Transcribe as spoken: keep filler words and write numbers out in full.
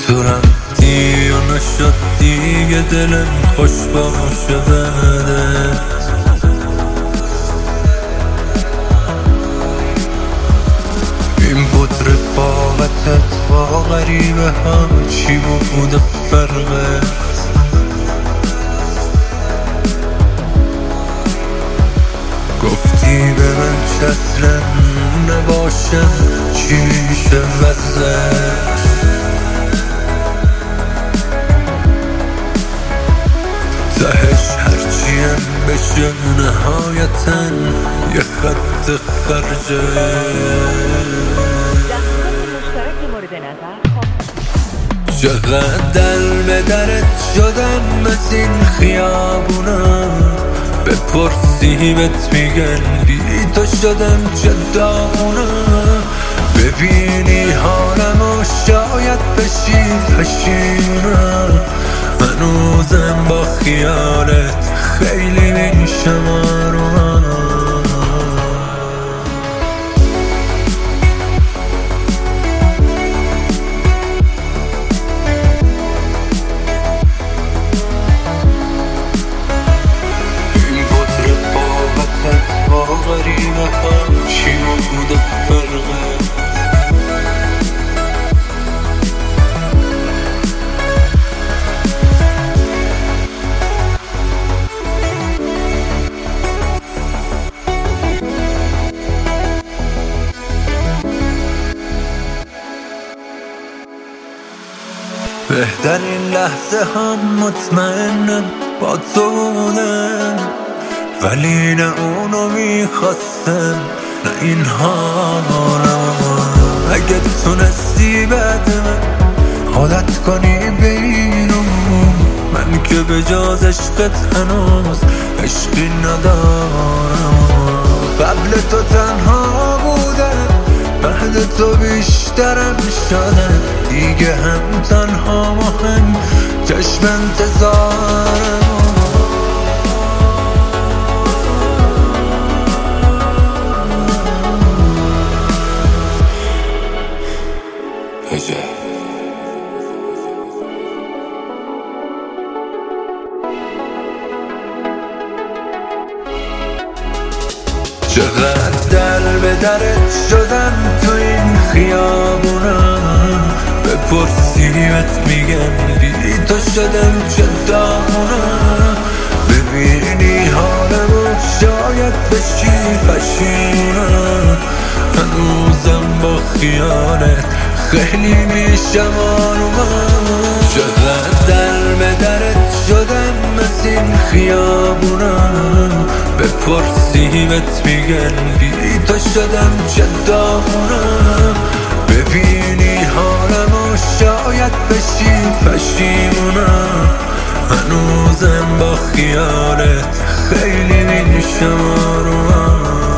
تو رفتی و نشد دیگه دلم خوش باشه بعدت. این بود رفاقتت با غریبه ها، چی بود فرقت؟ گفتی به من چه اصلا نباشم، چی میشه وضعت؟ تهش هرچیم بشه نهایتا یه خط خرجه. چقدر دل به درت شدم از این خیابونا، بپرسی بهت میگن بی تو شدم چه داغونا. ببینی حالمو شاید بشی پشیمونا، هنوزم با خیالت خیلی میشم آرونا. این بود رفاقتت با غریبه ها، چی بود فرقت؟ بهترین لحظه هم مطمئنم با تو بودم، ولی نه اونو میخواستم نه این حالم. اگه تونستی بعد من عادت کنی به اینو، من که به جاز عشقت هنوز عشقی ندارم. قبل تو تنها بودم، بعد تو بیشترم شدم، دیگه هم تنها مهم چشم انتظارم. چقدر در به درت شدم تو این خیابونا، بپرسی بهت میگم بی تو شدم چه داغونا. ببینی حالمو شاید بشی پشیمونا، هنوزم با خیالت خیلی میشم آرونا. چقدر در به درت شدم از این خیابونا، بپرسی بهت میگن بی تو شدم چه داغونا. ببینی حالمو شاید بشی پشیمونا، هنوزم با خیالت خیلی میشم آرونا.